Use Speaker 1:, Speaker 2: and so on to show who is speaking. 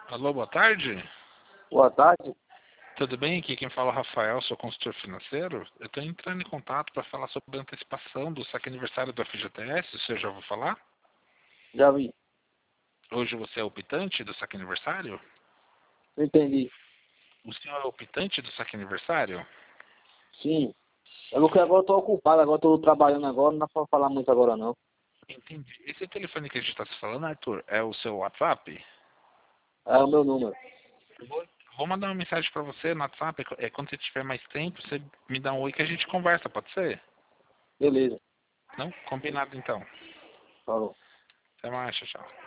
Speaker 1: Alô, boa tarde.
Speaker 2: Boa tarde.
Speaker 1: Tudo bem? Aqui quem fala é o Rafael, sou consultor financeiro. Eu estou entrando em contato para falar sobre a antecipação do saque aniversário do FGTS. O senhor já ouviu falar?
Speaker 2: Já vi.
Speaker 1: Hoje você é optante do saque aniversário?
Speaker 2: Não entendi.
Speaker 1: O senhor é optante do saque aniversário?
Speaker 2: Sim. É porque agora eu tô ocupado, agora eu tô trabalhando agora, não dá pra falar muito agora não.
Speaker 1: Entendi. Esse telefone que a gente está se falando, Arthur, é o seu WhatsApp?
Speaker 2: É o meu número.
Speaker 1: Vou mandar uma mensagem para você no WhatsApp. Quando você tiver mais tempo, você me dá um oi que a gente conversa, pode ser?
Speaker 2: Beleza.
Speaker 1: Não? Combinado então.
Speaker 2: Falou.
Speaker 1: Até mais, tchau, tchau.